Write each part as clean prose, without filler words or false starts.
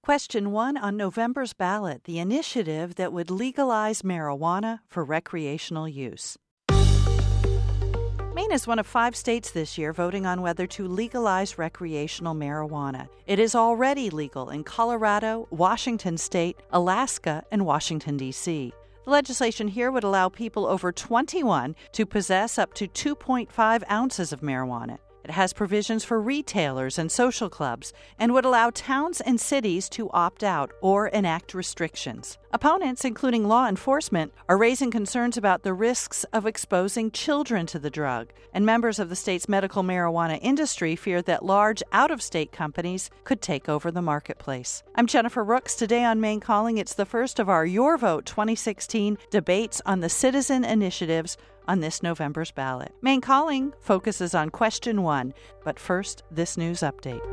Question 1 on November's ballot, the initiative that would legalize marijuana for recreational use. Maine is one of 5 states this year voting on whether to legalize recreational marijuana. It is already legal in Colorado, Washington State, Alaska, and Washington, D.C. The legislation here would allow people over 21 to possess up to 2.5 ounces of marijuana. It has provisions for retailers and social clubs and would allow towns and cities to opt out or enact restrictions. Opponents, including law enforcement, are raising concerns about the risks of exposing children to the drug, and members of the state's medical marijuana industry fear that large out-of-state companies could take over the marketplace. I'm Jennifer Rooks. Today on Maine Calling, it's the first of our Your Vote 2016 debates on the citizen initiatives on this November's ballot. Maine Calling focuses on question 1, but first, this news update.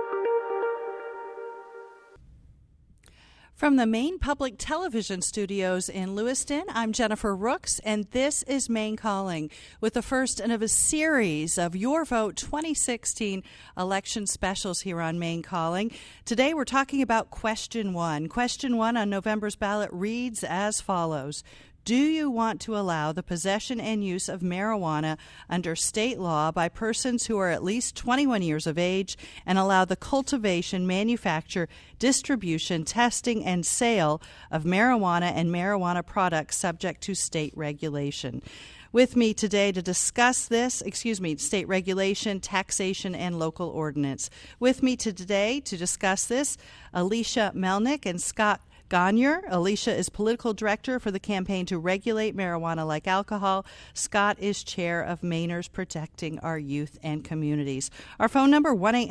From the Maine Public Television Studios in Lewiston, I'm Jennifer Rooks, and this is Maine Calling, with the first of a series of Your Vote 2016 election specials here on Maine Calling. Today we're talking about question 1. Question 1 on November's ballot reads as follows. Do you want to allow the possession and use of marijuana under state law by persons who are at least 21 years of age and allow the cultivation, manufacture, distribution, testing, and sale of marijuana and marijuana products subject to state regulation? With me today to discuss this, state regulation, taxation, and local ordinance. With me today to discuss this, Alicia Melnick and Scott Gonyer. Alicia is political director for the campaign to regulate marijuana like alcohol. Scott is chair of Mainers Protecting Our Youth and Communities. Our phone number,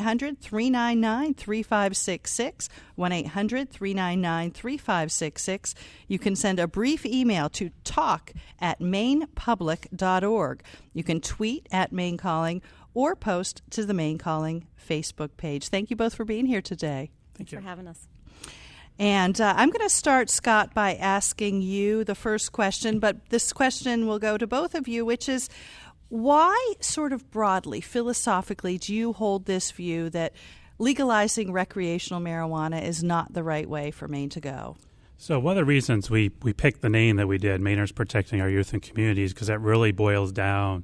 1-800-399-3566, 1-800-399-3566. You can send a brief email to talk@mainepublic.org. You can tweet at Maine Calling or post to the Maine Calling Facebook page. Thank you both for being here today. Thank you for having us. And I'm going to start, Scott, by asking you the first question, but this question will go to both of you, which is, why sort of broadly, philosophically, do you hold this view that legalizing recreational marijuana is not the right way for Maine to go? So one of the reasons we picked the name that we did, Mainers Protecting Our Youth and Communities, because that really boils down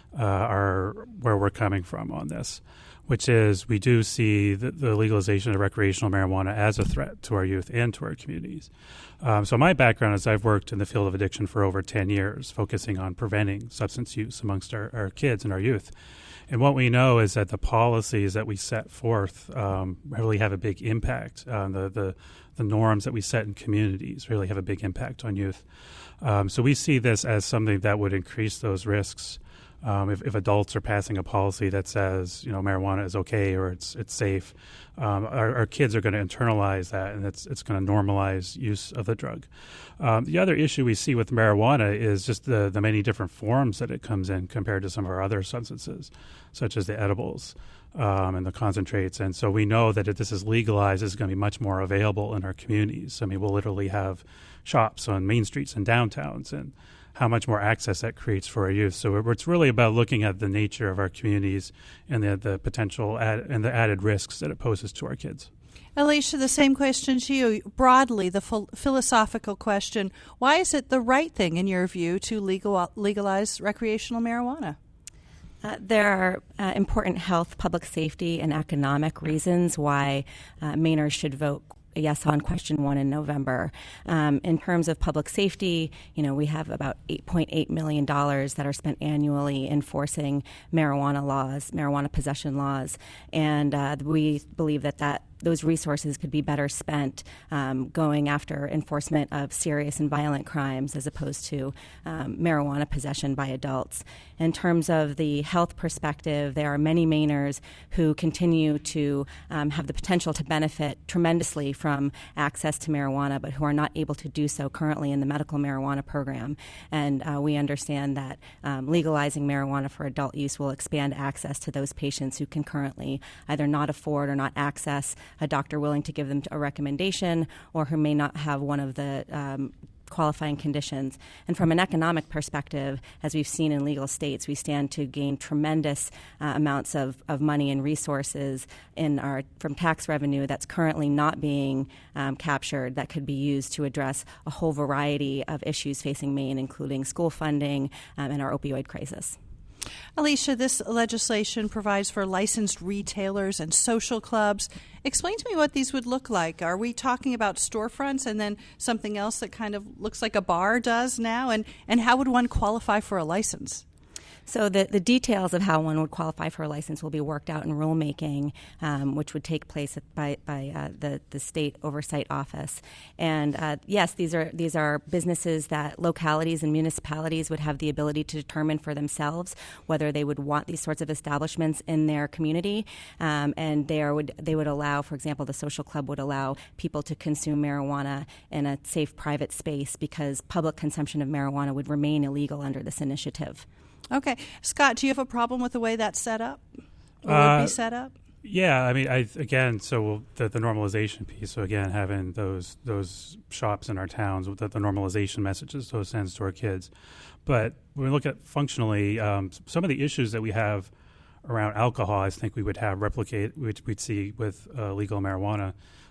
where we're coming from on this, which is we do see the legalization of recreational marijuana as a threat to our youth and to our communities. So my background is I've worked in the field of addiction for over 10 years, focusing on preventing substance use amongst our kids and our youth. And what we know is that the policies that we set forth really have a big impact. The norms that we set in communities really have a big impact on youth. So we see this as something that would increase those risks. If adults are passing a policy that says, marijuana is okay or it's safe, our kids are going to internalize that, and it's going to normalize use of the drug. The other issue we see with marijuana is just the many different forms that it comes in compared to some of our other substances, such as the edibles and the concentrates. And so we know that if this is legalized, it's going to be much more available in our communities. I mean, we'll literally have shops on main streets and downtowns, and how much more access that creates for our youth. So it's really about looking at the nature of our communities and the potential and the added risks that it poses to our kids. Alicia, the same question to you. Broadly, the philosophical question, why is it the right thing, in your view, to legalize recreational marijuana? There are important health, public safety, and economic reasons why Mainers should vote yes on question 1 in November. In terms of public safety, we have about $8.8 million that are spent annually enforcing marijuana possession laws, and we believe that those resources could be better spent going after enforcement of serious and violent crimes as opposed to marijuana possession by adults. In terms of the health perspective, there are many Mainers who continue to have the potential to benefit tremendously from access to marijuana, but who are not able to do so currently in the medical marijuana program. And we understand that legalizing marijuana for adult use will expand access to those patients who can currently either not afford or not access a doctor willing to give them a recommendation, or who may not have one of the qualifying conditions. And from an economic perspective, as we've seen in legal states, we stand to gain tremendous amounts of money and resources from tax revenue that's currently not being captured, that could be used to address a whole variety of issues facing Maine, including school funding and our opioid crisis. Alicia, this legislation provides for licensed retailers and social clubs. Explain to me what these would look like. Are we talking about storefronts and then something else that kind of looks like a bar does now? And how would one qualify for a license? So the details of how one would qualify for a license will be worked out in rulemaking, which would take place by the state oversight office. And yes, these are businesses that localities and municipalities would have the ability to determine for themselves whether they would want these sorts of establishments in their community. And they would allow, for example, the social club would allow people to consume marijuana in a safe private space because public consumption of marijuana would remain illegal under this initiative. Okay. Scott, do you have a problem with the way that's set up? Or would be set up? Yeah, I mean, so the normalization piece, so again, having those shops in our towns with the normalization messages, those sends to our kids. But when we look at functionally, some of the issues that we have around alcohol, I think we would have replicate, which we'd see with legal marijuana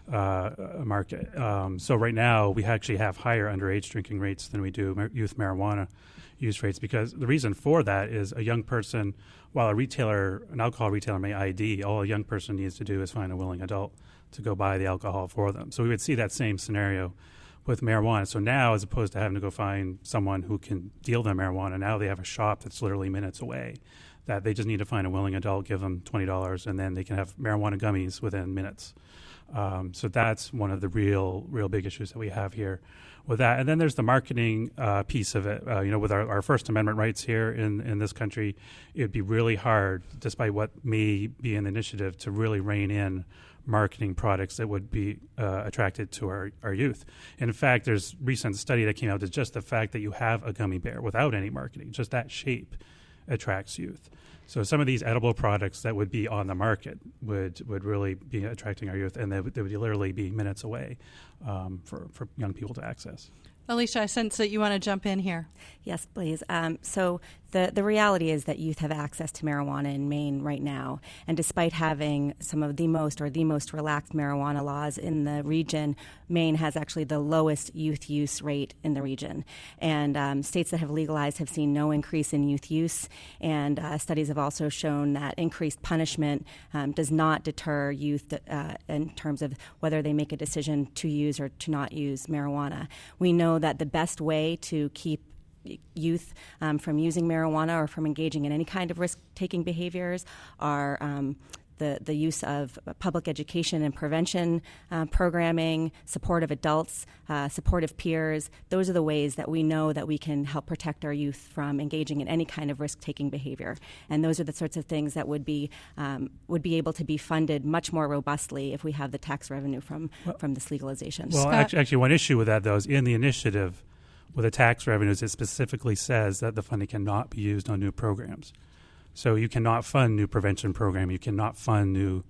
market. So right now, we actually have higher underage drinking rates than we do youth marijuana use rates, because the reason for that is a young person, while an alcohol retailer may ID, all a young person needs to do is find a willing adult to go buy the alcohol for them. So we would see that same scenario with marijuana. So now, as opposed to having to go find someone who can deal them marijuana, now they have a shop that's literally minutes away, that they just need to find a willing adult, give them $20, and then they can have marijuana gummies within minutes. So that's one of the real big issues that we have here with that. And then there's the marketing piece of it. With our First Amendment rights here in this country, it'd be really hard, despite what may be an initiative, to really rein in marketing products that would be attracted to our youth. And in fact, there's a recent study that came out that just the fact that you have a gummy bear without any marketing, just that shape attracts youth. So some of these edible products that would be on the market would really be attracting our youth, and they would literally be minutes away for young people to access. Alicia, I sense that you want to jump in here. Yes, please. So the reality is that youth have access to marijuana in Maine right now. And despite having some of the most relaxed marijuana laws in the region, Maine has actually the lowest youth use rate in the region. And states that have legalized have seen no increase in youth use. And studies have also shown that increased punishment does not deter youth in terms of whether they make a decision to use or to not use marijuana. We know that the best way to keep youth from using marijuana or from engaging in any kind of risk-taking behaviors are the use of public education and prevention programming, supportive adults, supportive peers. Those are the ways that we know that we can help protect our youth from engaging in any kind of risk-taking behavior. And those are the sorts of things that would be able to be funded much more robustly if we have the tax revenue from this legalization. Well, actually, one issue with that, though, is in the initiative with the tax revenues, it specifically says that the funding cannot be used on new programs. So you cannot fund new prevention program. You cannot fund new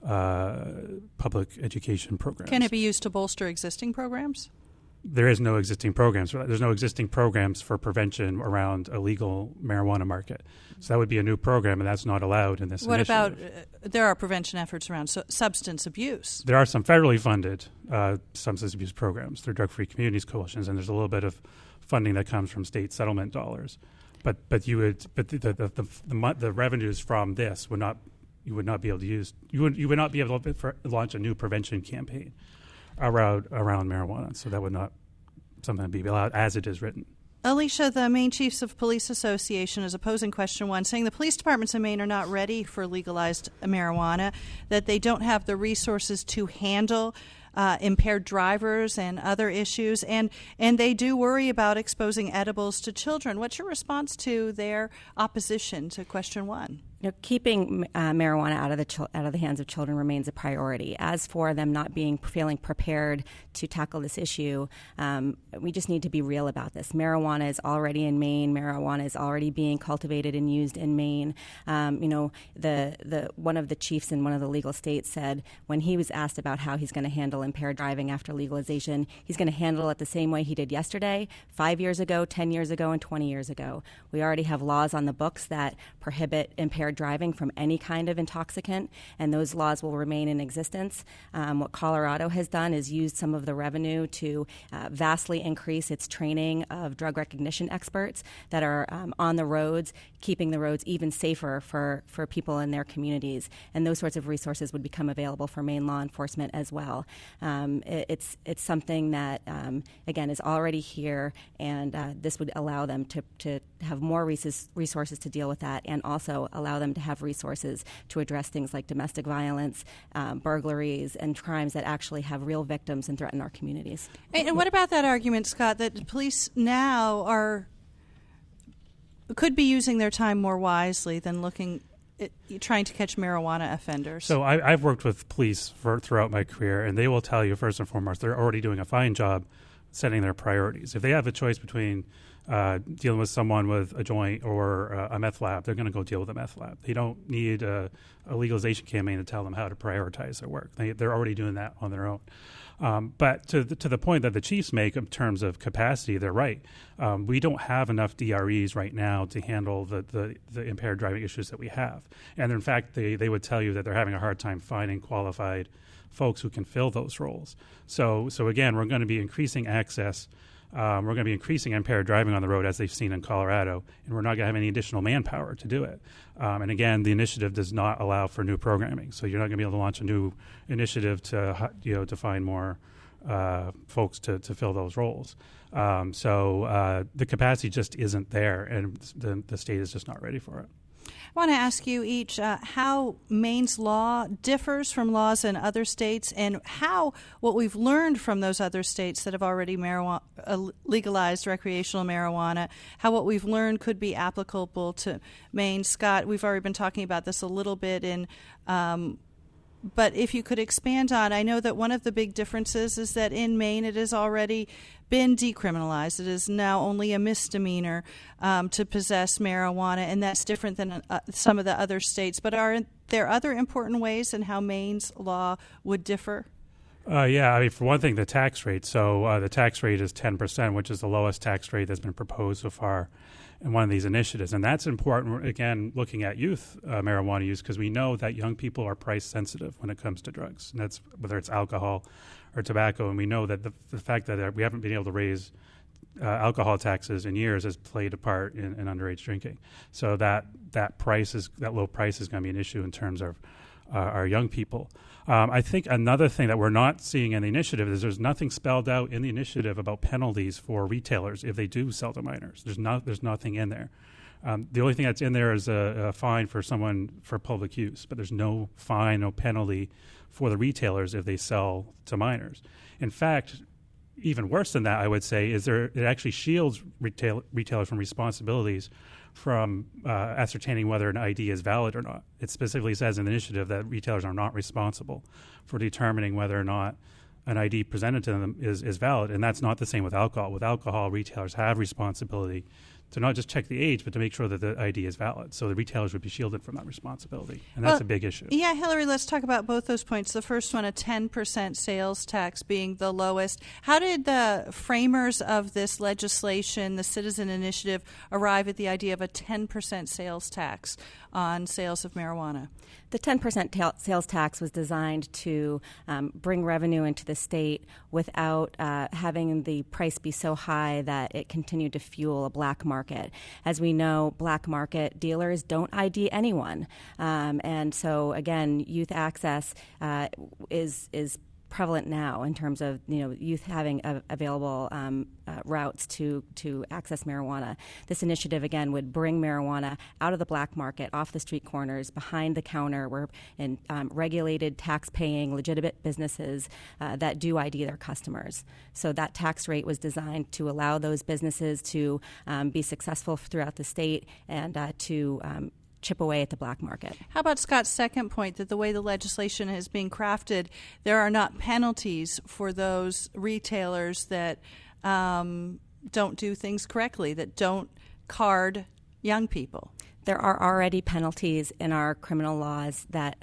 public education programs. Can it be used to bolster existing programs? There is no existing programs for that. There's no existing programs for prevention around a legal marijuana market. So that would be a new program, and that's not allowed in this initiative. What about, there are prevention efforts around substance abuse? There are some federally funded substance abuse programs through Drug-Free Communities Coalitions, and there's a little bit of funding that comes from state settlement dollars. But the revenues from this would not be able to use. You would not be able to launch a new prevention campaign around marijuana. So that would not something be allowed as it is written. Alicia, the Maine Chiefs of Police Association is opposing question 1, saying the police departments in Maine are not ready for legalized marijuana, that they don't have the resources to handle impaired drivers and other issues, and they do worry about exposing edibles to children. What's your response to their opposition to question 1? keeping marijuana out of the hands of children remains a priority. As for them not feeling prepared to tackle this issue, we just need to be real about this. Marijuana is already in Maine. Marijuana is already being cultivated and used in Maine. The one of the chiefs in one of the legal states said when he was asked about how he's going to handle impaired driving after legalization, he's going to handle it the same way he did yesterday, 5 years ago, 10 years ago, and 20 years ago. We already have laws on the books that prohibit impaired driving from any kind of intoxicant, and those laws will remain in existence. What Colorado has done is used some of the revenue to vastly increase its training of drug recognition experts that are on the roads, keeping the roads even safer for people in their communities. And those sorts of resources would become available for Maine law enforcement as well. It's something that, again, is already here, and this would allow them to have more resources to deal with that, and also allow them to have resources to address things like domestic violence, burglaries, and crimes that actually have real victims and threaten our communities. And what about that argument, Scott, that the police now could be using their time more wisely than trying to catch marijuana offenders? So I've worked with police throughout my career, and they will tell you, first and foremost, they're already doing a fine job setting their priorities. If they have a choice between dealing with someone with a joint or a meth lab, they're going to go deal with a meth lab. They don't need a legalization campaign to tell them how to prioritize their work. They're already doing that on their own. But to the point that the chiefs make in terms of capacity, they're right. We don't have enough DREs right now to handle the impaired driving issues that we have. And in fact, they would tell you that they're having a hard time finding qualified folks who can fill those roles. So again, we're going to be increasing access. We're going to be increasing impaired driving on the road, as they've seen in Colorado, and we're not going to have any additional manpower to do it. And again, the initiative does not allow for new programming, so you're not going to be able to launch a new initiative to find more folks to fill those roles. So the capacity just isn't there, and the state is just not ready for it. I want to ask you each how Maine's law differs from laws in other states, and how what we've learned from those other states that have already legalized recreational marijuana, how what we've learned could be applicable to Maine. Scott, we've already been talking about this a little bit but if you could expand on, I know that one of the big differences is that in Maine it has already been decriminalized. It is now only a misdemeanor to possess marijuana, and that's different than some of the other states. But are there other important ways in how Maine's law would differ? Yeah, I mean, for one thing, the tax rate. So the tax rate is 10%, which is the lowest tax rate that's been proposed so far in one of these initiatives. And that's important, again, looking at youth marijuana use, because we know that young people are price sensitive when it comes to drugs, and that's whether it's alcohol or tobacco. And we know that the fact that we haven't been able to raise alcohol taxes in years has played a part in underage drinking. So that low price is going to be an issue in terms of our young people. I think another thing that we're not seeing in the initiative is there's nothing spelled out in the initiative about penalties for retailers if they do sell to minors. There's nothing in there. The only thing that's in there is a fine for someone for public use, but there's no fine, no penalty for the retailers if they sell to minors. In fact, even worse than that, I would say, is it actually shields retailers from responsibilities from ascertaining whether an ID is valid or not. It specifically says in the initiative that retailers are not responsible for determining whether or not an ID presented to them is valid, and that's not the same with alcohol. With alcohol, retailers have responsibility to not just check the age, but to make sure that the ID is valid. So the retailers would be shielded from that responsibility, and that's a big issue. Yeah, Hillary, let's talk about both those points. The first one, a 10% sales tax being the lowest. How did the framers of this legislation, the Citizen Initiative, arrive at the idea of a 10% sales tax on sales of marijuana? The 10% sales tax was designed to bring revenue into the state without having the price be so high that it continued to fuel a black market. As we know, black market dealers don't ID anyone. And so, again, youth access is prevalent now in terms of youth having available routes to access marijuana. This initiative again would bring marijuana out of the black market, off the street corners, behind the counter, where in regulated, tax-paying, legitimate businesses that do ID their customers. So that tax rate was designed to allow those businesses to be successful throughout the state and to chip away at the black market. How about Scott's second point, that the way the legislation is being crafted, there are not penalties for those retailers that don't do things correctly, that don't card young people? There are already penalties in our criminal laws that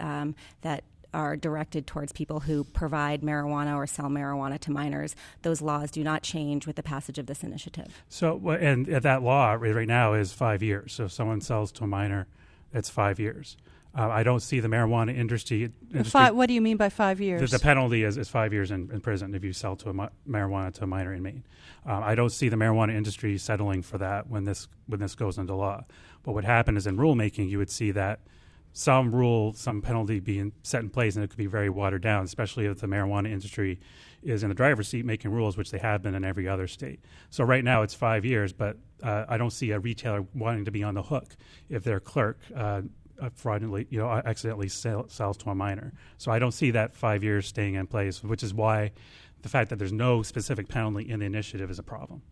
are directed towards people who provide marijuana or sell marijuana to minors. Those laws do not change with the passage of this initiative. So, and that law right now is 5 years. So if someone sells to a minor, it's 5 years. I don't see the marijuana industry. What do you mean by 5 years? The penalty is 5 years in prison if you sell to marijuana to a minor in Maine. I don't see the marijuana industry settling for that when this goes into law. What would happen is in rulemaking, you would see that some penalty being set in place, and it could be very watered down, especially if the marijuana industry is in the driver's seat making rules, which they have been in every other state. So right now it's 5 years, but I don't see a retailer wanting to be on the hook if their clerk fraudulently, accidentally sells to a minor. So I don't see that 5 years staying in place, which is why the fact that there's no specific penalty in the initiative is a problem.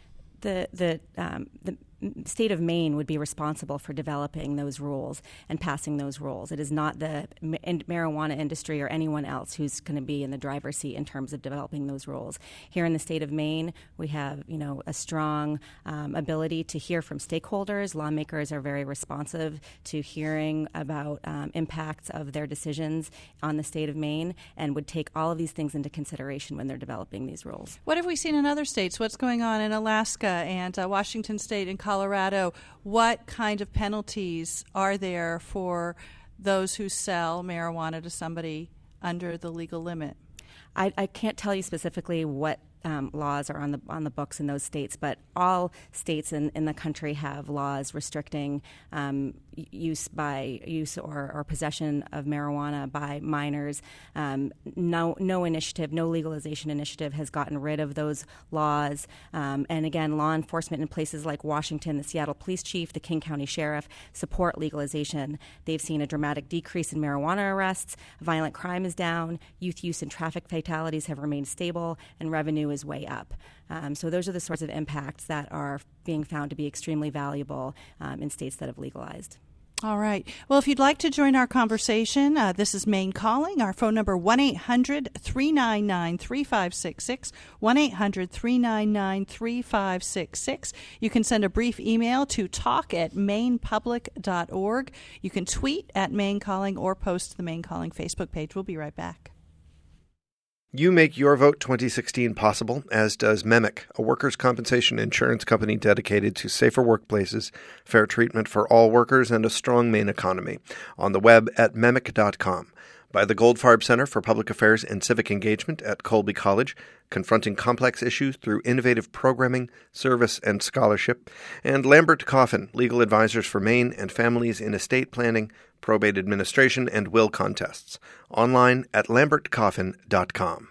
The state of Maine would be responsible for developing those rules and passing those rules. It is not the marijuana industry or anyone else who's going to be in the driver's seat in terms of developing those rules. Here in the state of Maine, we have a strong ability to hear from stakeholders. Lawmakers are very responsive to hearing about impacts of their decisions on the state of Maine and would take all of these things into consideration when they're developing these rules. What have we seen in other states? What's going on in Alaska and Washington State and Colorado? What kind of penalties are there for those who sell marijuana to somebody under the legal limit? I can't tell you specifically what laws are on the books in those states, but all states in the country have laws restricting use or possession of marijuana by minors. No legalization initiative has gotten rid of those laws. And again, law enforcement in places like Washington, the Seattle Police Chief, the King County Sheriff support legalization. They've seen a dramatic decrease in marijuana arrests. Violent crime is down. Youth use and traffic fatalities have remained stable, and revenue is way up. So those are the sorts of impacts that are being found to be extremely valuable in states that have legalized. All right. Well, if you'd like to join our conversation, this is Maine Calling. Our phone number, 1-800-399-3566, 1-800-399-3566. You can send a brief email to talk@mainepublic.org. You can tweet at Maine Calling or post to the Maine Calling Facebook page. We'll be right back. You make Your Vote 2016 possible, as does MEMIC, a workers' compensation insurance company dedicated to safer workplaces, fair treatment for all workers, and a strong Maine economy. On the web at MEMIC.com. By the Goldfarb Center for Public Affairs and Civic Engagement at Colby College, confronting complex issues through innovative programming, service, and scholarship. And Lambert Coffin, legal advisors for Maine and families in estate planning, probate administration, and will contests. Online at lambertcoffin.com.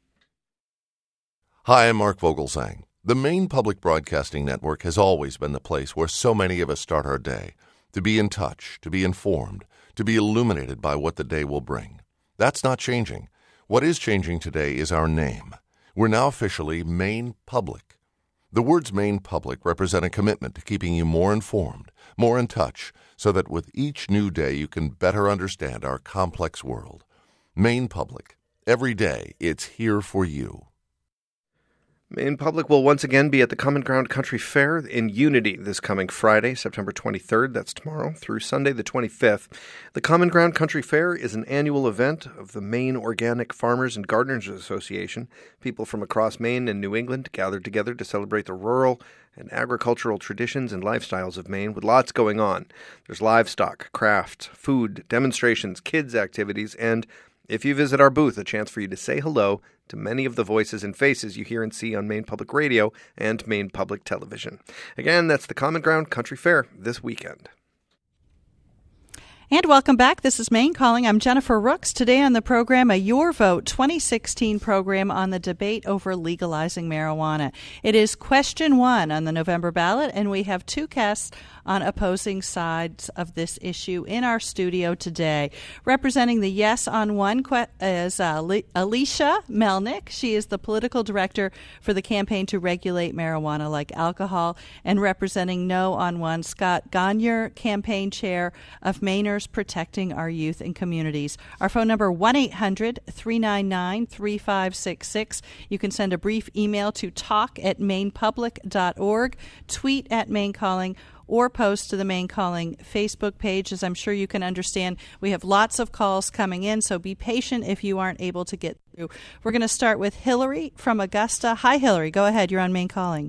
Hi, I'm Mark Vogelsang. The Maine Public Broadcasting Network has always been the place where so many of us start our day, to be in touch, to be informed, to be illuminated by what the day will bring. That's not changing. What is changing today is our name. We're now officially Maine Public. The words Maine Public represent a commitment to keeping you more informed, more in touch, so that with each new day you can better understand our complex world. Maine Public. Every day, it's here for you. Maine Public will once again be at the Common Ground Country Fair in Unity this coming Friday, September 23rd, that's tomorrow, through Sunday the 25th. The Common Ground Country Fair is an annual event of the Maine Organic Farmers and Gardeners Association. People from across Maine and New England gather together to celebrate the rural and agricultural traditions and lifestyles of Maine with lots going on. There's livestock, craft, food, demonstrations, kids' activities, and if you visit our booth, a chance for you to say hello to many of the voices and faces you hear and see on Maine Public Radio and Maine Public Television. Again, that's the Common Ground Country Fair this weekend. And welcome back. This is Maine Calling. I'm Jennifer Rooks. Today on the program, a Your Vote 2016 program on the debate over legalizing marijuana. It is question 1 on the November ballot, and we have 2 guests on opposing sides of this issue in our studio today. Representing the yes on 1 is Alicia Melnick. She is the political director for the Campaign to Regulate Marijuana Like Alcohol. And representing no on 1, Scott Gonyer, campaign chair of Mainers Protecting Our Youth and Communities. Our phone number 1-800-399-3566. You can send a brief email to talk@mainepublic.org, tweet at Maine Calling, or post to the Maine Calling Facebook page. As I'm sure you can understand, we have lots of calls coming in, so be patient if you aren't able to get through. We're going to start with Hillary from Augusta. Hi, Hillary. Go ahead. You're on Maine Calling.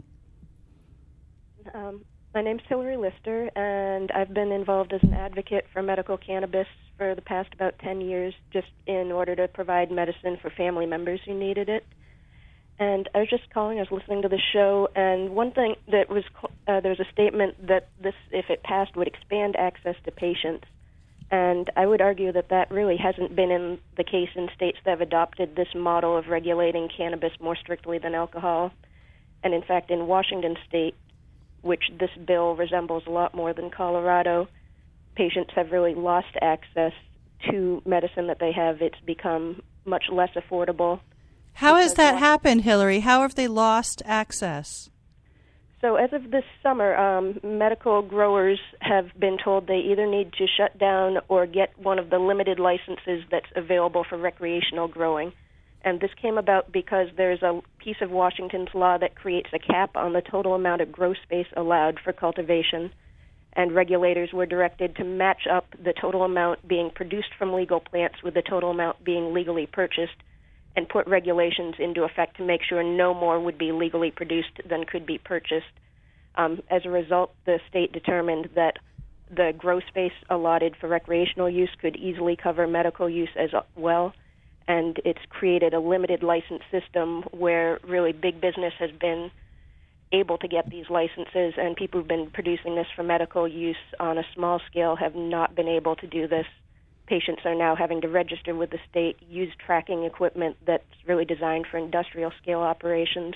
My name's Hillary Lister, and I've been involved as an advocate for medical cannabis for the past about 10 years, just in order to provide medicine for family members who needed it. And I was just calling, I was listening to the show, and one thing that was, there was a statement that this, if it passed, would expand access to patients. And I would argue that that really hasn't been in the case in states that have adopted this model of regulating cannabis more strictly than alcohol. And in fact, in Washington State, which this bill resembles a lot more than Colorado, patients have really lost access to medicine that they have. It's become much less affordable. How has that happened, Hillary? How have they lost access? So as of this summer, medical growers have been told they either need to shut down or get one of the limited licenses that's available for recreational growing. And this came about because there's a piece of Washington's law that creates a cap on the total amount of grow space allowed for cultivation, and regulators were directed to match up the total amount being produced from legal plants with the total amount being legally purchased, and put regulations into effect to make sure no more would be legally produced than could be purchased. As a result, the state determined that the grow space allotted for recreational use could easily cover medical use as well, and it's created a limited license system where really big business has been able to get these licenses, and people who've been producing this for medical use on a small scale have not been able to do this. Patients are now having to register with the state, use tracking equipment that's really designed for industrial scale operations.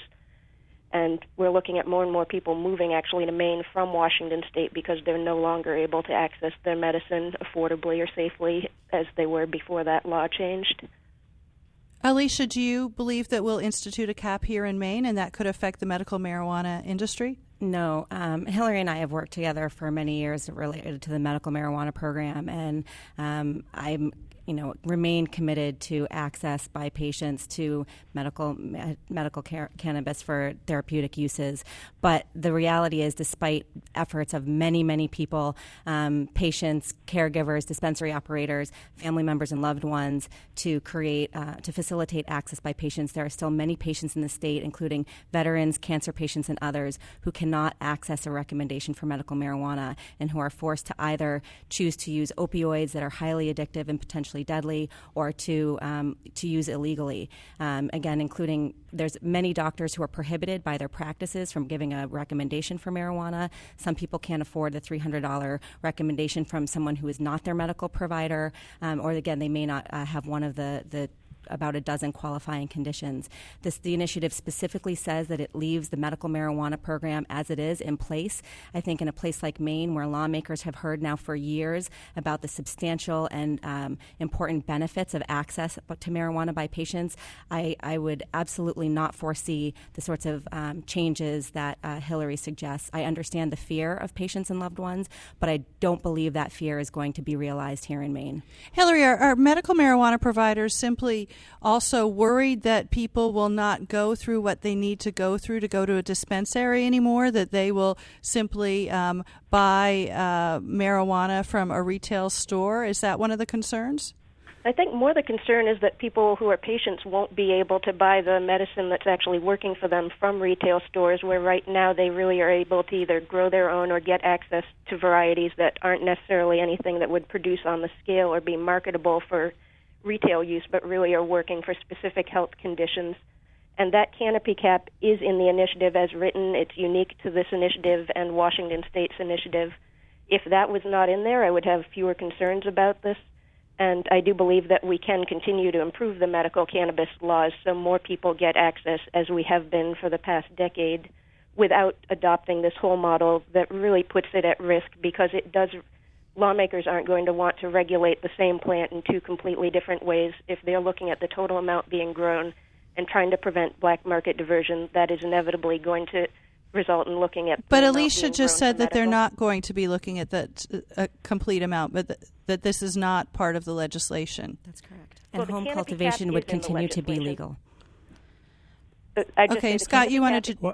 And we're looking at more and more people moving actually to Maine from Washington State because they're no longer able to access their medicine affordably or safely as they were before that law changed. Alicia, do you believe that we'll institute a cap here in Maine and that could affect the medical marijuana industry? No. Hillary and I have worked together for many years related to the medical marijuana program, and I'm remain committed to access by patients to medical cannabis for therapeutic uses. But the reality is, despite efforts of many, many people, patients, caregivers, dispensary operators, family members, and loved ones to facilitate access by patients, there are still many patients in the state, including veterans, cancer patients, and others, who cannot access a recommendation for medical marijuana and who are forced to either choose to use opioids that are highly addictive and potentially deadly, or to use illegally. Again, including there's many doctors who are prohibited by their practices from giving a recommendation for marijuana. Some people can't afford the $300 recommendation from someone who is not their medical provider, or again, they may not have one of the about a dozen qualifying conditions. The initiative specifically says that it leaves the medical marijuana program as it is in place. I think in a place like Maine, where lawmakers have heard now for years about the substantial and important benefits of access to marijuana by patients, I would absolutely not foresee the sorts of changes that Hillary suggests. I understand the fear of patients and loved ones, but I don't believe that fear is going to be realized here in Maine. Hillary, are medical marijuana providers simply also worried that people will not go through what they need to go through to go to a dispensary anymore, that they will simply buy marijuana from a retail store? Is that one of the concerns? I think more the concern is that people who are patients won't be able to buy the medicine that's actually working for them from retail stores, where right now they really are able to either grow their own or get access to varieties that aren't necessarily anything that would produce on the scale or be marketable for retail use, but really are working for specific health conditions. And that canopy cap is in the initiative as written. It's unique to this initiative and Washington State's initiative. If that was not in there, I would have fewer concerns about this. And I do believe that we can continue to improve the medical cannabis laws so more people get access, as we have been for the past decade, without adopting this whole model that really puts it at risk, because it does. Lawmakers aren't going to want to regulate the same plant in two completely different ways. If they're looking at the total amount being grown and trying to prevent black market diversion, that is inevitably going to result in looking at. But Alicia just said that they're not going to be looking at a complete amount, but that this is not part of the legislation. That's correct. And home cultivation would continue to be legal. Okay, Scott, you wanted to. What?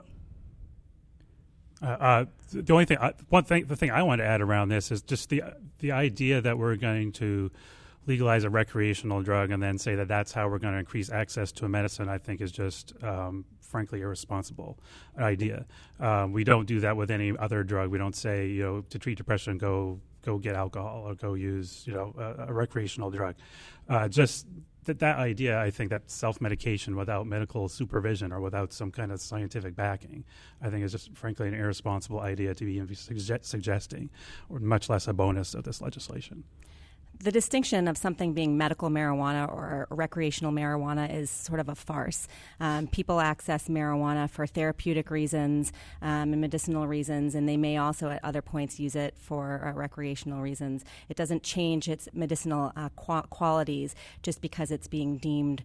The thing I want to add around this is just the idea that we're going to legalize a recreational drug and then say that that's how we're going to increase access to a medicine, I think is just frankly irresponsible idea. We don't do that with any other drug. We don't say, to treat depression, go get alcohol or go use, a recreational drug. Just that idea, I think that self-medication without medical supervision or without some kind of scientific backing, I think is just frankly an irresponsible idea to be suggesting, or much less a bonus of this legislation. The distinction of something being medical marijuana or recreational marijuana is sort of a farce. People access marijuana for therapeutic reasons and medicinal reasons, and they may also at other points use it for recreational reasons. It doesn't change its medicinal qualities just because it's being deemed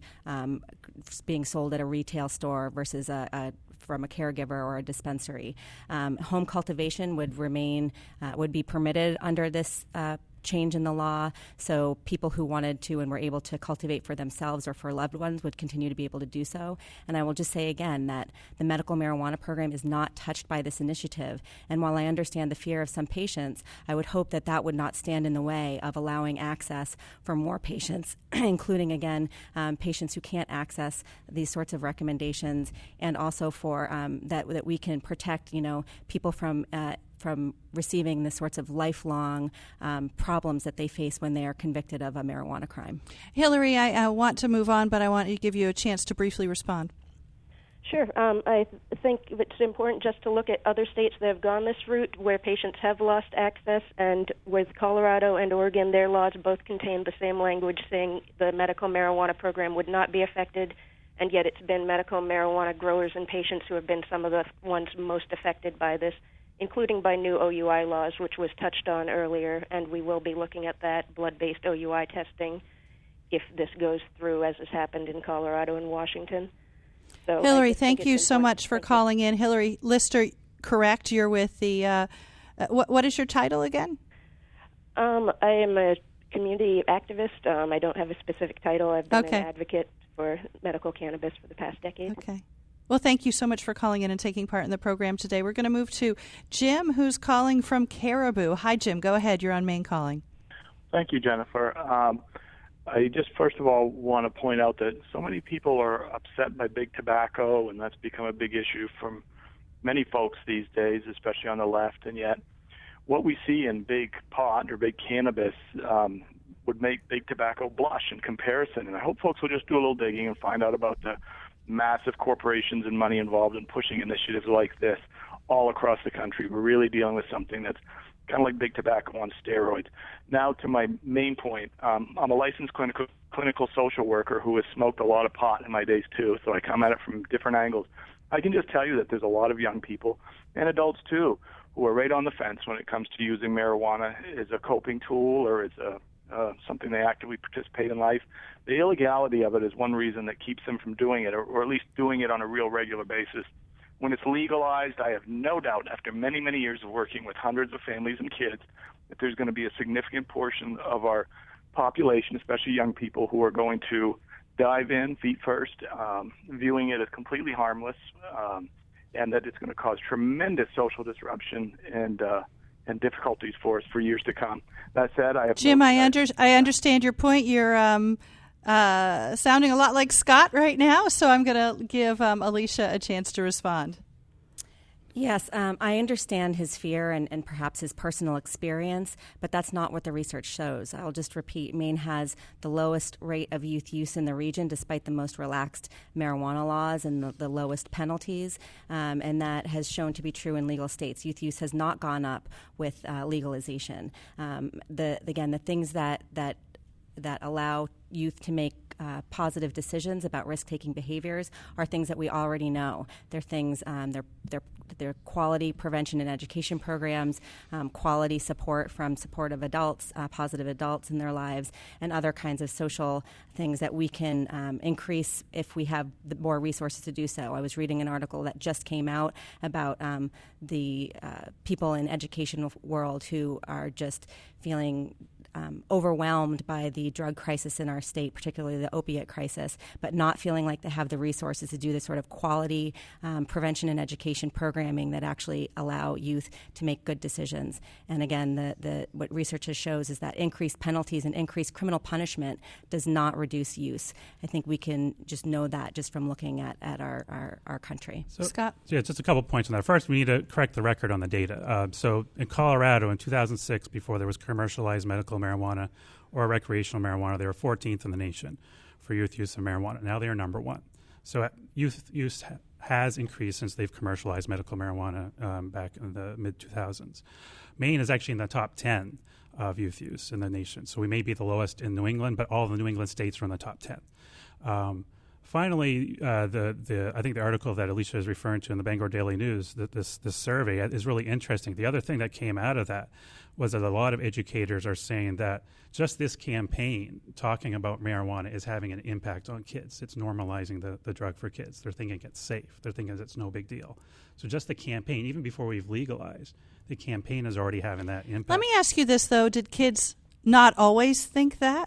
being sold at a retail store versus from a caregiver or a dispensary. Home cultivation would be permitted under this change in the law, so people who wanted to and were able to cultivate for themselves or for loved ones would continue to be able to do so. And I will just say again that the medical marijuana program is not touched by this initiative. And while I understand the fear of some patients, I would hope that that would not stand in the way of allowing access for more patients, including, again, patients who can't access these sorts of recommendations, and also for that we can protect, people from receiving the sorts of lifelong problems that they face when they are convicted of a marijuana crime. Hillary, I want to move on, but I want to give you a chance to briefly respond. Sure. I think it's important just to look at other states that have gone this route where patients have lost access, and with Colorado and Oregon, their laws both contain the same language saying the medical marijuana program would not be affected, and yet it's been medical marijuana growers and patients who have been some of the ones most affected by this, including by new OUI laws, which was touched on earlier, and we will be looking at that blood-based OUI testing if this goes through, as has happened in Colorado and Washington. So Hillary, thank you so much for calling in. Hillary Lister, correct? You're with the what is your title again? I am a community activist. I don't have a specific title. I've been an advocate for medical cannabis for the past decade. Okay. Well, thank you so much for calling in and taking part in the program today. We're going to move to Jim, who's calling from Caribou. Hi, Jim. Go ahead. You're on Main Calling. Thank you, Jennifer. I just first of all want to point out that so many people are upset by big tobacco, and that's become a big issue for many folks these days, especially on the left. And yet what we see in big pot or big cannabis would make big tobacco blush in comparison. And I hope folks will just do a little digging and find out about the massive corporations and money involved in pushing initiatives like this all across the country. We're really dealing with something that's kind of like big tobacco on steroids. Now to my main point, I'm a licensed clinical social worker who has smoked a lot of pot in my days too, so I come at it from different angles. I can just tell you that there's a lot of young people, and adults too, who are right on the fence when it comes to using marijuana as a coping tool or as something they actively participate in life. The illegality of it is one reason that keeps them from doing it, or at least doing it on a real regular basis. When it's legalized, I have no doubt, after many, many years of working with hundreds of families and kids, that there's going to be a significant portion of our population, especially young people, who are going to dive in feet first, viewing it as completely harmless, and that it's going to cause tremendous social disruption and difficulties for us for years to come. That said, I have Jim, I understand your point. You're sounding a lot like Scott right now, so I'm going to give Alicia a chance to respond. Yes, I understand his fear and perhaps his personal experience, but that's not what the research shows. I'll just repeat, Maine has the lowest rate of youth use in the region despite the most relaxed marijuana laws and the lowest penalties, and that has shown to be true in legal states. Youth use has not gone up with legalization. The things that allow youth to make positive decisions about risk-taking behaviors are things that we already know. They're things, they're quality prevention and education programs, quality support from supportive adults, positive adults in their lives, and other kinds of social things that we can increase if we have more resources to do so. I was reading an article that just came out about the people in educational world who are just feeling overwhelmed by the drug crisis in our state, particularly the opiate crisis, but not feeling like they have the resources to do the sort of quality prevention and education programming that actually allow youth to make good decisions. And again, what research shows is that increased penalties and increased criminal punishment does not reduce use. I think we can just know that just from looking at our country. So, Scott? Yeah, just a couple points on that. First, we need to correct the record on the data. So in Colorado in 2006, before there was commercialized medical marijuana or recreational marijuana, they were 14th in the nation for youth use of marijuana. Now they are number 1. So youth use has increased since they've commercialized medical marijuana back in the mid-2000s. Maine is actually in the top 10 of youth use in the nation. So we may be the lowest in New England, but all of the New England states are in the top 10. Finally, I think the article that Alicia is referring to in the Bangor Daily News, this survey is really interesting. The other thing that came out of that was that a lot of educators are saying that just this campaign talking about marijuana is having an impact on kids. It's normalizing the drug for kids. They're thinking it's safe. They're thinking it's no big deal. So just the campaign, even before we've legalized, the campaign is already having that impact. Let me ask you this, though. Did kids not always think that?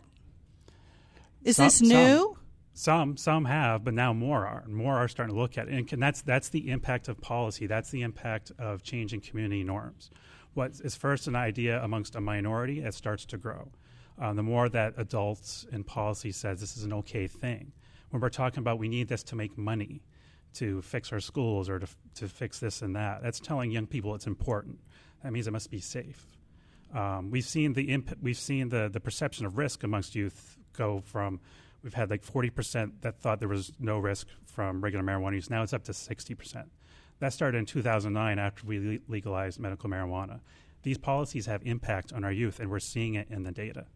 Is this new? Some have, but now more are. More are starting to look at it. And that's the impact of policy. That's the impact of changing community norms. What is first an idea amongst a minority, it starts to grow. The more that adults and policy says this is an okay thing. When we're talking about we need this to make money, to fix our schools or to fix this and that, that's telling young people it's important. That means it must be safe. We've seen the perception of risk amongst youth go from, we've had like 40% that thought there was no risk from regular marijuana use. Now it's up to 60%. That started in 2009 after we legalized medical marijuana. These policies have impact on our youth, and we're seeing it in the data.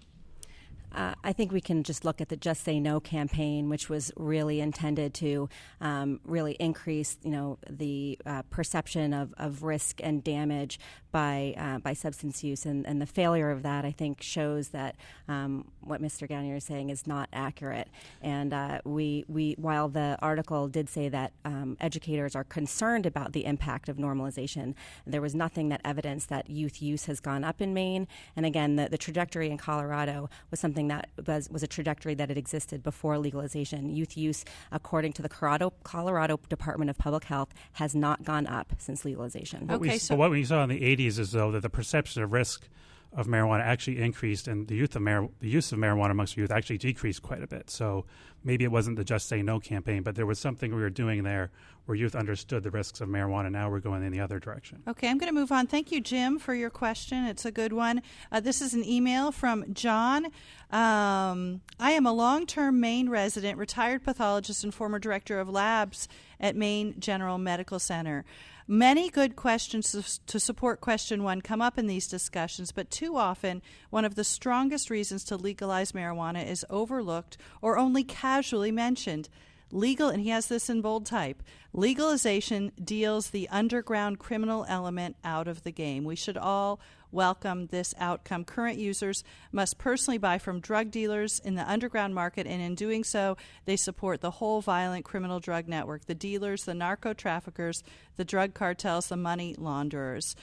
I think we can just look at the Just Say No campaign, which was really intended to really increase, the perception of risk and damage by substance use, and the failure of that, I think, shows that what Mr. Gagnier is saying is not accurate. And we while the article did say that educators are concerned about the impact of normalization, there was nothing that evidenced that youth use has gone up in Maine. And again, the trajectory in Colorado was something that was a trajectory that had existed before legalization. Youth use, according to the Colorado Department of Public Health, has not gone up since legalization. But what we saw in the 80s is, though, that the perception of risk of marijuana actually increased, and the use of marijuana amongst youth actually decreased quite a bit. So maybe it wasn't the Just Say No campaign, but there was something we were doing there where youth understood the risks of marijuana. Now we're going in the other direction. Okay, I'm going to move on. Thank you, Jim, for your question. It's a good one. This is an email from John. I am a long-term Maine resident, retired pathologist, and former director of labs at Maine General Medical Center. Many good questions to support question 1 come up in these discussions, but too often one of the strongest reasons to legalize marijuana is overlooked or only casually mentioned. And he has this in bold type, legalization deals the underground criminal element out of the game. We should all welcome this outcome. Current users must personally buy from drug dealers in the underground market, and in doing so, they support the whole violent criminal drug network, the dealers, the narco traffickers, the drug cartels, the money launderers.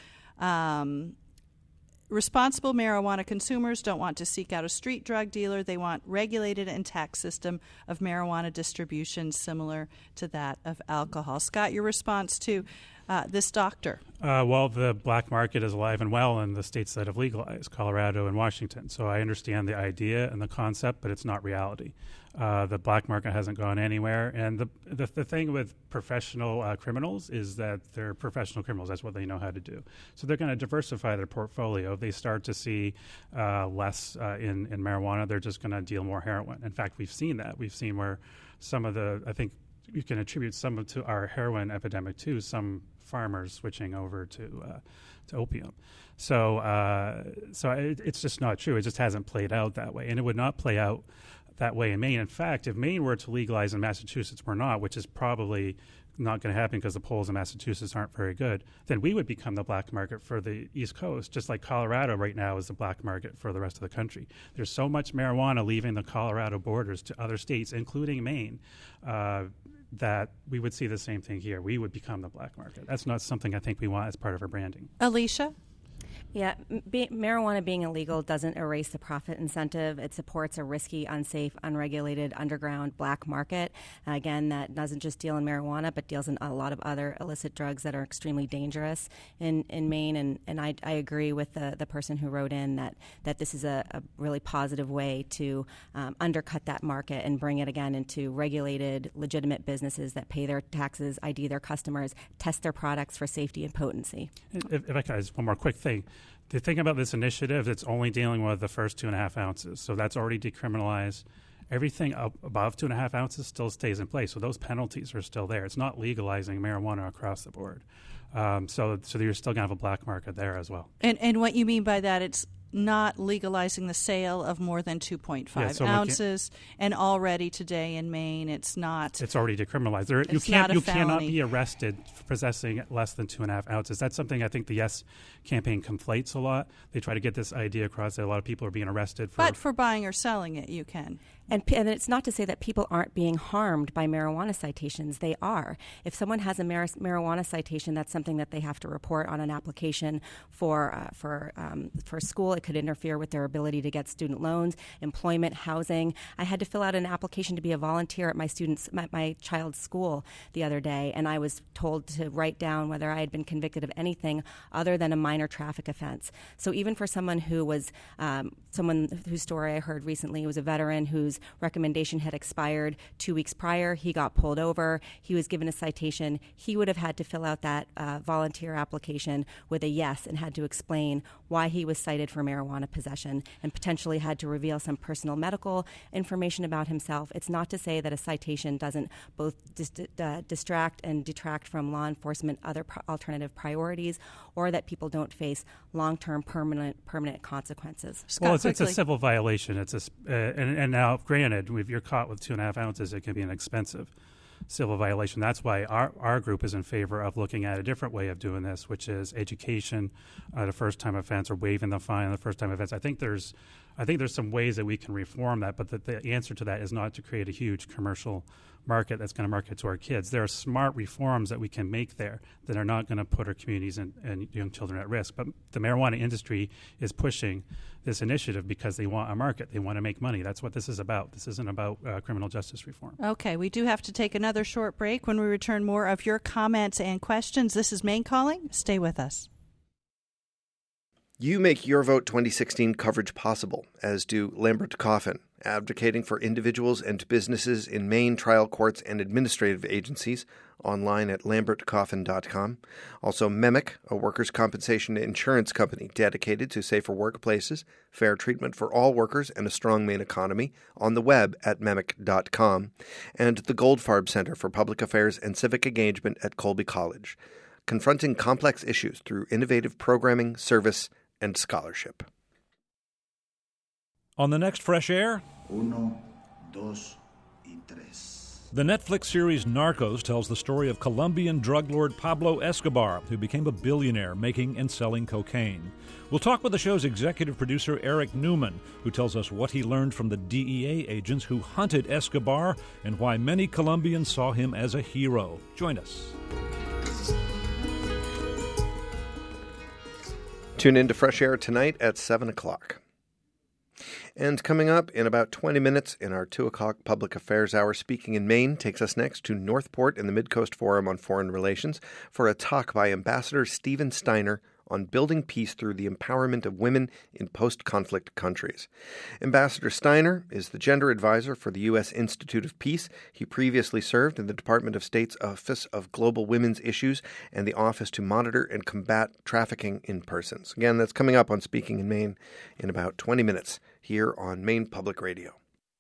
Responsible marijuana consumers don't want to seek out a street drug dealer. They want regulated and tax system of marijuana distribution similar to that of alcohol. Scott, your response to this doctor? Well, the black market is alive and well in the states that have legalized, Colorado and Washington. So I understand the idea and the concept, but it's not reality. The black market hasn't gone anywhere. And the thing with professional criminals is that they're professional criminals. That's what they know how to do. So they're going to diversify their portfolio. If they start to see less in marijuana, they're just going to deal more heroin. In fact, we've seen that. We've seen where some of I think you can attribute some of to our heroin epidemic to some farmers switching over to opium. So it's just not true. It just hasn't played out that way. And it would not play out that way in Maine. In fact, if Maine were to legalize and Massachusetts were not, which is probably not going to happen because the polls in Massachusetts aren't very good, then we would become the black market for the East Coast, just like Colorado right now is the black market for the rest of the country. There's so much marijuana leaving the Colorado borders to other states, including Maine, that we would see the same thing here. We would become the black market. That's not something I think we want as part of our branding. Alicia? Yeah, marijuana being illegal doesn't erase the profit incentive. It supports a risky, unsafe, unregulated, underground black market. Again, that doesn't just deal in marijuana, but deals in a lot of other illicit drugs that are extremely dangerous in Maine. And I agree with the person who wrote in that this is a really positive way to undercut that market and bring it again into regulated, legitimate businesses that pay their taxes, ID their customers, test their products for safety and potency. If I could, just one more quick thing. The thing about this initiative, it's only dealing with the first 2.5 ounces. So that's already decriminalized. Everything up above 2.5 ounces still stays in place. So those penalties are still there. It's not legalizing marijuana across the board. So you're still going to have a black market there as well. And what you mean by that, it's not legalizing the sale of more than 2.5 ounces, and already today in Maine, it's not. It's already decriminalized. You cannot be arrested for possessing less than 2.5 ounces. That's something I think the Yes campaign conflates a lot. They try to get this idea across that a lot of people are being arrested for. But for buying or selling it, you can. And it's not to say that people aren't being harmed by marijuana citations. They are. If someone has a marijuana citation, that's something that they have to report on an application for school. It could interfere with their ability to get student loans, employment, housing. I had to fill out an application to be a volunteer at my child's school the other day, and I was told to write down whether I had been convicted of anything other than a minor traffic offense. So even for someone who was someone whose story I heard recently was a veteran whose recommendation had expired 2 weeks prior. He got pulled over. He was given a citation. He would have had to fill out that volunteer application with a yes and had to explain why he was cited for marijuana possession and potentially had to reveal some personal medical information about himself. It's not to say that a citation doesn't both distract and detract from law enforcement other alternative priorities, or that people don't face long-term permanent consequences. Scott, it's a civil violation. And now, granted, if you're caught with 2.5 ounces, it can be an expensive civil violation. That's why our group is in favor of looking at a different way of doing this, which is education at a first-time offense or waiving the fine on the first-time offense. I think there's some ways that we can reform that, but the answer to that is not to create a huge commercial market that's going to market to our kids. There are smart reforms that we can make there that are not going to put our communities and young children at risk. But the marijuana industry is pushing this initiative because they want a market. They want to make money. That's what this is about. This isn't about criminal justice reform. Okay, we do have to take another short break. When we return, more of your comments and questions. This is Maine Calling. Stay with us. You make Your Vote 2016 coverage possible, as do Lambert Coffin, advocating for individuals and businesses in Maine trial courts and administrative agencies, online at lambertcoffin.com. Also MEMIC, a workers' compensation insurance company dedicated to safer workplaces, fair treatment for all workers, and a strong Maine economy, on the web at memic.com. And the Goldfarb Center for Public Affairs and Civic Engagement at Colby College, confronting complex issues through innovative programming, service, and scholarship. On the next Fresh Air, 1, 2, y 3. The Netflix series Narcos tells the story of Colombian drug lord Pablo Escobar, who became a billionaire making and selling cocaine. We'll talk with the show's executive producer Eric Newman, who tells us what he learned from the DEA agents who hunted Escobar and why many Colombians saw him as a hero. Join us. Tune in to Fresh Air tonight at 7 o'clock. And coming up in about 20 minutes in our 2 o'clock Public Affairs Hour, Speaking in Maine takes us next to Northport in the Midcoast Forum on Foreign Relations for a talk by Ambassador Stephen Steiner on building peace through the empowerment of women in post-conflict countries. Ambassador Steiner is the gender advisor for the U.S. Institute of Peace. He previously served in the Department of State's Office of Global Women's Issues and the Office to Monitor and Combat Trafficking in Persons. Again, that's coming up on Speaking in Maine in about 20 minutes here on Maine Public Radio.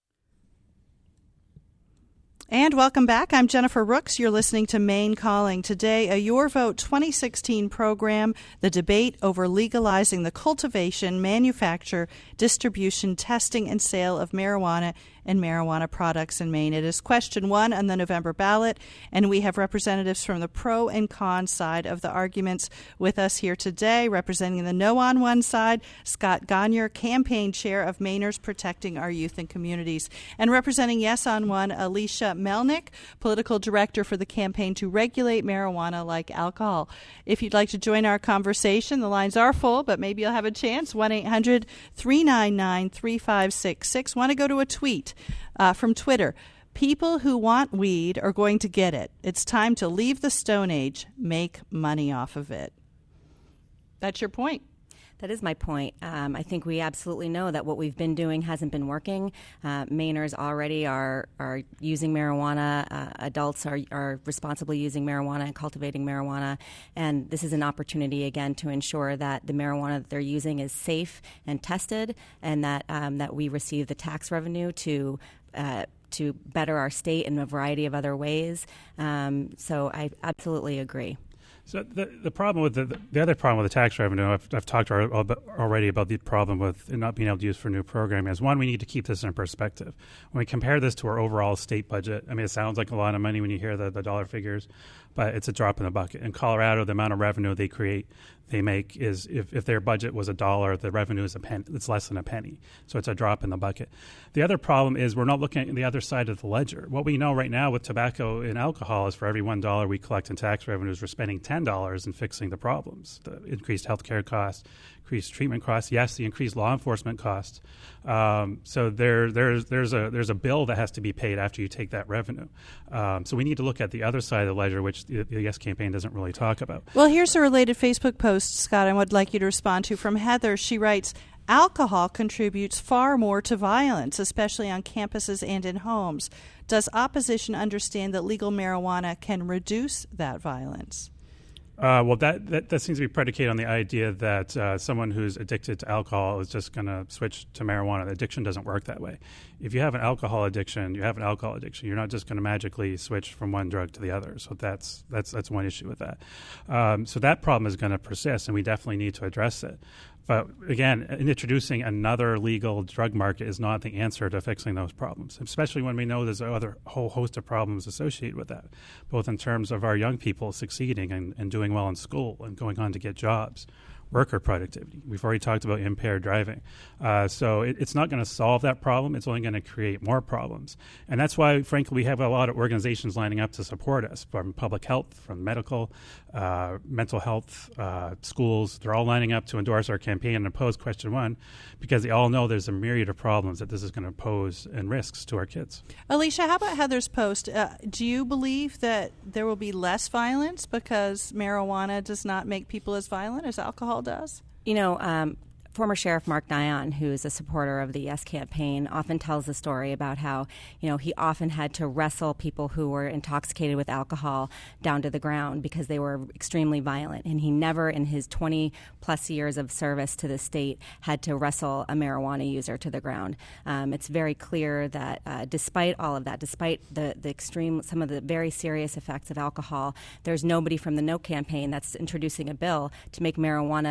And welcome back. I'm Jennifer Rooks. You're listening to Maine Calling. Today, a Your Vote 2016 program, the debate over legalizing the cultivation, manufacture, distribution, testing, and sale of marijuana and marijuana products in Maine. It is question 1 on the November ballot, and we have representatives from the pro and con side of the arguments with us here today. Representing the no on one side, Scott Gonyar, campaign chair of Mainers Protecting Our Youth and Communities. And representing yes on one, Alicia Melnick, political director for the campaign to regulate marijuana like alcohol. If you'd like to join our conversation, the lines are full, but maybe you'll have a chance. 1-800-399-3566. Want to go to a tweet from Twitter. People who want weed are going to get it. It's time to leave the Stone Age, make money off of it. That's your point. That is my point. I think we absolutely know that what we've been doing hasn't been working. Mainers already are using marijuana. Adults are responsibly using marijuana and cultivating marijuana. And this is an opportunity, again, to ensure that the marijuana that they're using is safe and tested, and that we receive the tax revenue to better our state in a variety of other ways. So I absolutely agree. So the problem with the other problem with the tax revenue, I've talked already about the problem with it not being able to use for new programming, is one, we need to keep this in perspective. When we compare this to our overall state budget, I mean, it sounds like a lot of money when you hear the dollar figures, but it's a drop in the bucket. In Colorado, the amount of revenue they make is, if their budget was $1, the revenue is a penny. It's less than a penny. So it's a drop in the bucket. The other problem is we're not looking at the other side of the ledger. What we know right now with tobacco and alcohol is for every $1 we collect in tax revenues, we're spending $10 in fixing the problems, the increased healthcare costs, increased treatment costs, yes, the increased law enforcement costs. So there's a bill that has to be paid after you take that revenue. So we need to look at the other side of the ledger, which the Yes campaign doesn't really talk about. Well, here's a related Facebook post, Scott, I would like you to respond to from Heather. She writes, alcohol contributes far more to violence, especially on campuses and in homes. Does opposition understand that legal marijuana can reduce that violence? Well, that seems to be predicated on the idea that someone who's addicted to alcohol is just going to switch to marijuana. The addiction doesn't work that way. If you have an alcohol addiction, you have an alcohol addiction. You're not just going to magically switch from one drug to the other. So that's one issue with that. So that problem is going to persist, and we definitely need to address it. But again, introducing another legal drug market is not the answer to fixing those problems, especially when we know there's a whole host of problems associated with that, both in terms of our young people succeeding and doing well in school and going on to get jobs, worker productivity. We've already talked about impaired driving. So it's not going to solve that problem. It's only going to create more problems. And that's why, frankly, we have a lot of organizations lining up to support us, from public health, from medical, mental health, schools. They're all lining up to endorse our campaign and oppose question 1 because they all know there's a myriad of problems that this is going to pose and risks to our kids. Alicia, how about Heather's post? Do you believe that there will be less violence because marijuana does not make people as violent as alcohol does? You know, former Sheriff Mark Dion, who is a supporter of the Yes campaign, often tells the story about how, he often had to wrestle people who were intoxicated with alcohol down to the ground because they were extremely violent. And he never, in his 20-plus years of service to the state, had to wrestle a marijuana user to the ground. It's very clear that despite all of that, despite the extreme, some of the very serious effects of alcohol, there's nobody from the No campaign that's introducing a bill to make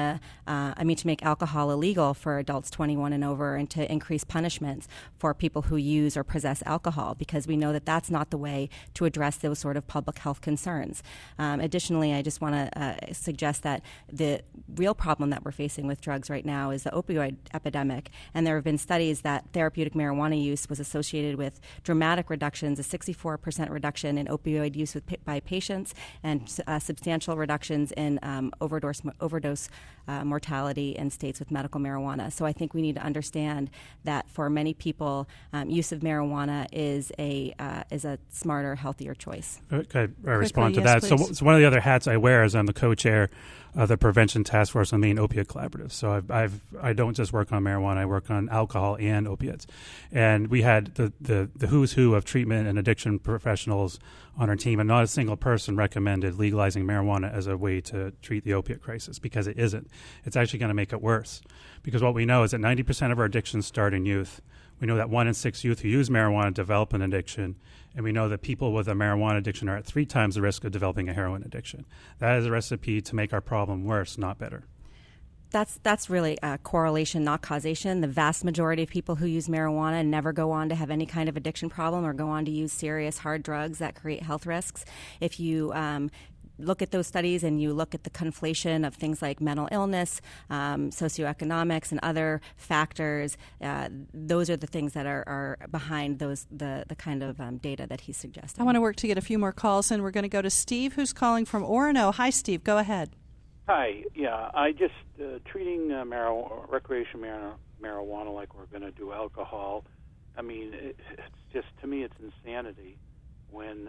to make alcohol illegal for adults 21 and over, and to increase punishments for people who use or possess alcohol, because we know that that's not the way to address those sort of public health concerns. Additionally, I just want to suggest that the real problem that we're facing with drugs right now is the opioid epidemic, and there have been studies that therapeutic marijuana use was associated with dramatic reductions, a 64% reduction in opioid use by patients, and substantial reductions in overdose mortality in states with medical marijuana. So I think we need to understand that for many people, use of marijuana is a smarter, healthier choice. Could I respond to yes, that? please. So one of the other hats I wear is I'm the co-chair of the Prevention Task Force on Maine Opiate Collaborative. So I don't just work on marijuana; I work on alcohol and opiates. And we had the who's who of treatment and addiction professionals on our team, and not a single person recommended legalizing marijuana as a way to treat the opiate crisis, because it isn't. It's actually going to make it worse, because what we know is that 90% of our addictions start in youth. We know that 1 in 6 youth who use marijuana develop an addiction, and we know that people with a marijuana addiction are at 3 times the risk of developing a heroin addiction. That is a recipe to make our problem worse, not better. That's really a correlation, not causation. The vast majority of people who use marijuana never go on to have any kind of addiction problem or go on to use serious hard drugs that create health risks. If you look at those studies and you look at the conflation of things like mental illness, socioeconomics, and other factors, those are the things that are behind the kind of data that he's suggesting. I want to work to get a few more calls in. We're going to go to Steve, who's calling from Orono. Hi, Steve. Go ahead. Hi. Yeah, I just treating recreational marijuana like we're going to do alcohol. I mean, it's just, to me, it's insanity when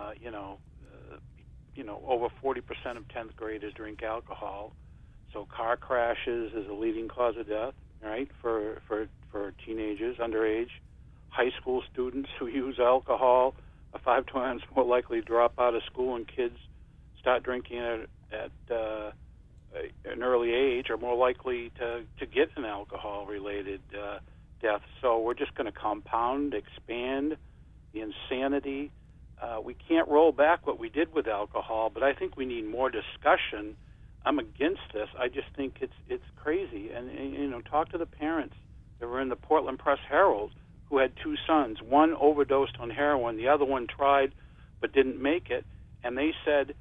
over 40% of 10th graders drink alcohol. So car crashes is a leading cause of death, right, for teenagers underage. High school students who use alcohol are 5 times more likely to drop out of school, and kids start drinking at an early age are more likely to get an alcohol-related death. So we're just going to compound, expand the insanity. We can't roll back what we did with alcohol, but I think we need more discussion. I'm against this. I just think it's crazy. And talk to the parents that were in the Portland Press-Herald who had 2 sons. One overdosed on heroin. The other one tried but didn't make it. And they said,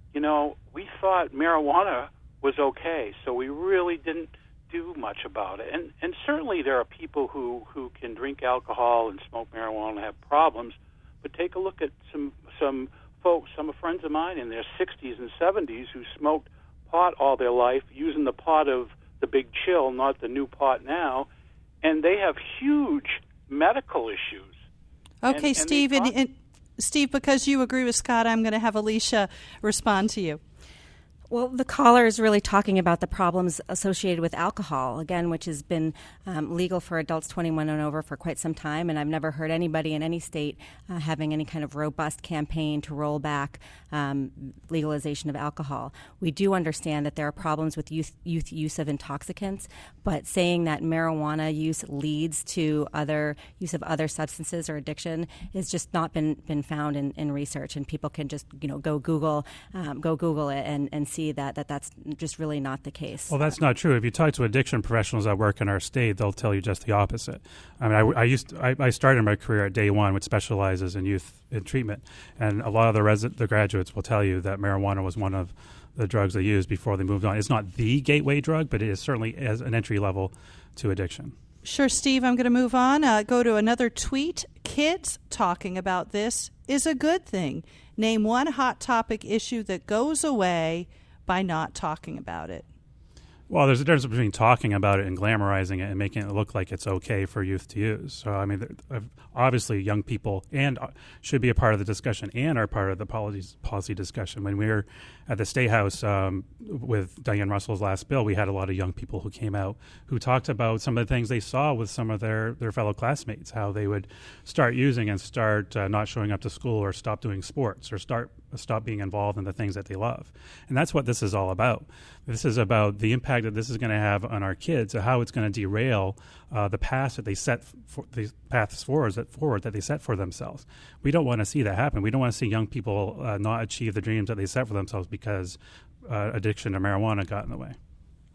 we thought marijuana was okay, so we really didn't do much about it. And certainly there are people who can drink alcohol and smoke marijuana and have problems, but take a look at some folks, some friends of mine in their 60s and 70s who smoked pot all their life, using the pot of the Big Chill, not the new pot now, and they have huge medical issues. Okay, and Steve, and Steve, because you agree with Scott, I'm going to have Alicia respond to you. Well, the caller is really talking about the problems associated with alcohol, again, which has been legal for adults 21 and over for quite some time, and I've never heard anybody in any state having any kind of robust campaign to roll back legalization of alcohol. We do understand that there are problems with youth use of intoxicants, but saying that marijuana use leads to other use of other substances or addiction is just not been found in research, and people can just go Google it and see that's just really not the case. Well, that's not true. If you talk to addiction professionals that work in our state, they'll tell you just the opposite. I mean, I started my career at Day One, which specializes in youth in treatment, and a lot of the graduates will tell you that marijuana was one of the drugs they used before they moved on. It's not the gateway drug, but it is certainly as an entry level to addiction. Sure, Steve, I'm going to move on. Go to another tweet. Kids talking about this is a good thing. Name one hot topic issue that goes away by not talking about it. Well, there's a difference between talking about it and glamorizing it and making it look like it's okay for youth to use. So, I mean, obviously young people and should be a part of the discussion and are part of the policy discussion. When we were at the State House with Diane Russell's last bill, we had a lot of young people who came out who talked about some of the things they saw with some of their fellow classmates, how they would start using and start not showing up to school or stop doing sports or stop being involved in the things that they love. And that's what this is all about. This is about the impact that this is going to have on our kids, how it's going to derail the paths that they set for, the paths forward that they set for themselves. We don't want to see that happen. We don't want to see young people not achieve the dreams that they set for themselves because addiction to marijuana got in the way.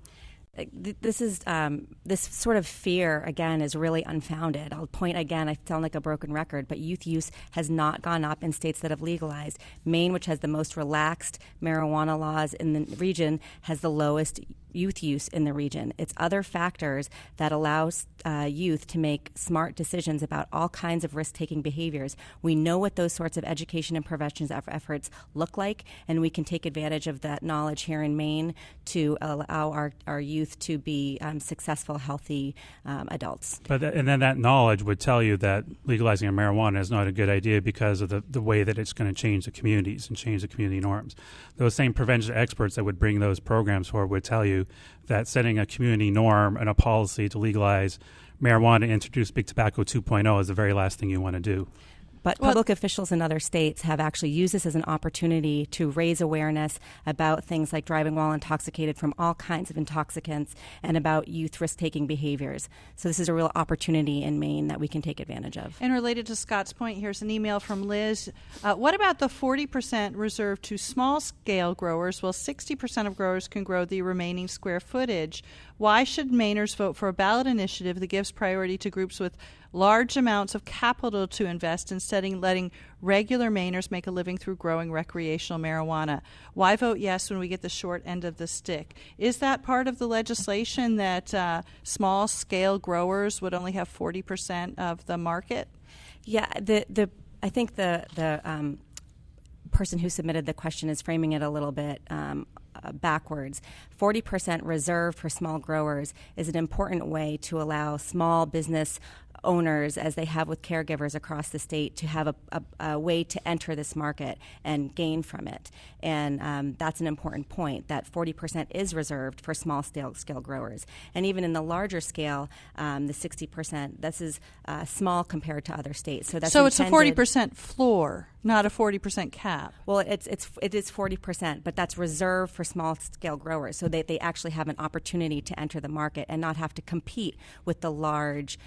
This is this sort of fear, again, is really unfounded. I'll point again, I sound like a broken record, but youth use has not gone up in states that have legalized. Maine, which has the most relaxed marijuana laws in the region, has the lowest youth use in the region. It's other factors that allows youth to make smart decisions about all kinds of risk-taking behaviors. We know what those sorts of education and prevention efforts look like, and we can take advantage of that knowledge here in Maine to allow our youth to be successful, healthy adults. And then that knowledge would tell you that legalizing marijuana is not a good idea because of the way that it's going to change the communities and change the community norms. Those same prevention experts that would bring those programs forward would tell you that setting a community norm and a policy to legalize marijuana and introduce Big Tobacco 2.0 is the very last thing you want to do. But public officials in other states have actually used this as an opportunity to raise awareness about things like driving while intoxicated from all kinds of intoxicants and about youth risk-taking behaviors. So this is a real opportunity in Maine that we can take advantage of. And related to Scott's point, here's an email from Liz. What about the 40% reserved to small-scale growers? Well, 60% of growers can grow the remaining square footage. Why should Mainers vote for a ballot initiative that gives priority to groups with large amounts of capital to invest instead of letting regular Mainers make a living through growing recreational marijuana? Why vote yes when we get the short end of the stick? Is that part of the legislation that small-scale growers would only have 40% of the market? Yeah, I think the person who submitted the question is framing it a little bit backwards. 40% reserved for small growers is an important way to allow small business owners, as they have with caregivers across the state, to have a way to enter this market and gain from it. And that's an important point, that 40% is reserved for small-scale growers. And even in the larger scale, the 60%, this is small compared to other states. So it's a 40% floor, not a 40% cap. Well, it is 40%, but that's reserved for small-scale growers, so that they actually have an opportunity to enter the market and not have to compete with the large,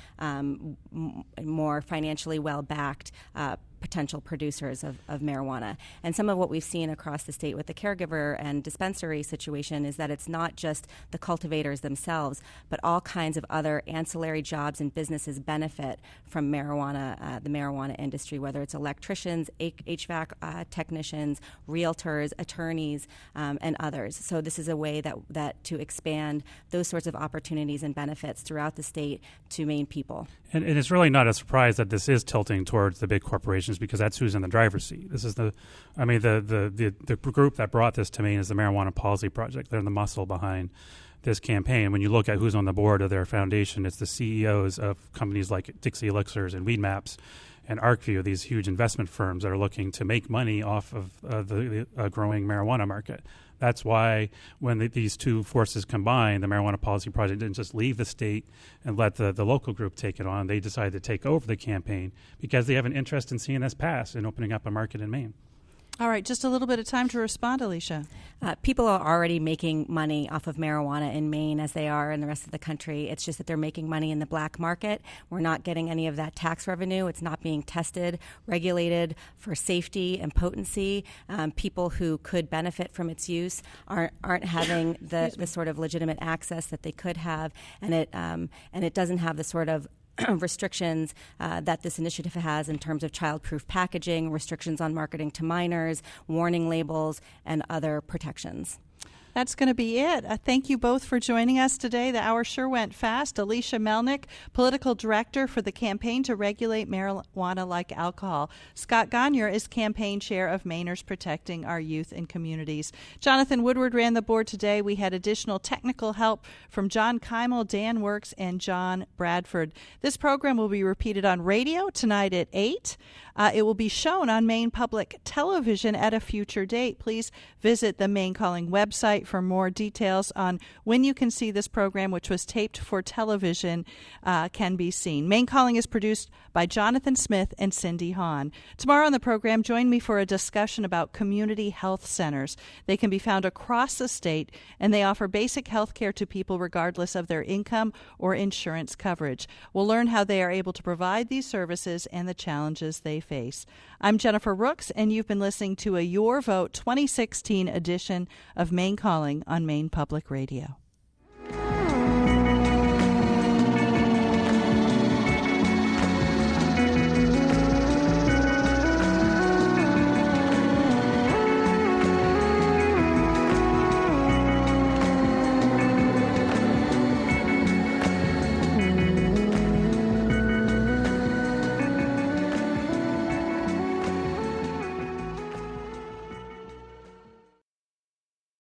more financially well-backed potential producers of marijuana. And some of what we've seen across the state with the caregiver and dispensary situation is that it's not just the cultivators themselves, but all kinds of other ancillary jobs and businesses benefit from marijuana, the marijuana industry, whether it's electricians, HVAC technicians, realtors, attorneys, and others. So this is a way that to expand those sorts of opportunities and benefits throughout the state to Maine people. And it's really not a surprise that this is tilting towards the big corporations, because that's who's in the driver's seat. This is the group that brought this to Maine is the Marijuana Policy Project. They're the muscle behind this campaign. When you look at who's on the board of their foundation, it's the CEOs of companies like Dixie Elixirs and Weed Maps and ArcView, these huge investment firms that are looking to make money off of the growing marijuana market. That's why when these two forces combine, the Marijuana Policy Project didn't just leave the state and let the local group take it on. They decided to take over the campaign because they have an interest in seeing this pass and opening up a market in Maine. All right, just a little bit of time to respond, Alicia. People are already making money off of marijuana in Maine as they are in the rest of the country. It's just that they're making money in the black market. We're not getting any of that tax revenue. It's not being tested, regulated for safety and potency. People who could benefit from its use aren't having the sort of legitimate access that they could have, and it doesn't have the sort of restrictions that this initiative has in terms of child-proof packaging, restrictions on marketing to minors, warning labels, and other protections. That's going to be it. Thank you both for joining us today. The hour sure went fast. Alicia Melnick, Political Director for the Campaign to Regulate Marijuana Like Alcohol. Scott Gonyer is Campaign Chair of Mainers Protecting Our Youth and Communities. Jonathan Woodward ran the board today. We had additional technical help from John Keimel, Dan Works, and John Bradford. This program will be repeated on radio tonight at 8. It will be shown on Maine Public Television at a future date. Please visit the Maine Calling website for more details on when you can see this program, which was taped for television, can be seen. Maine Calling is produced by Jonathan Smith and Cindy Hahn. Tomorrow on the program, join me for a discussion about community health centers. They can be found across the state, and they offer basic health care to people regardless of their income or insurance coverage. We'll learn how they are able to provide these services and the challenges they face. I'm Jennifer Rooks, and you've been listening to a Your Vote 2016 edition of Maine Calling on Maine Public Radio.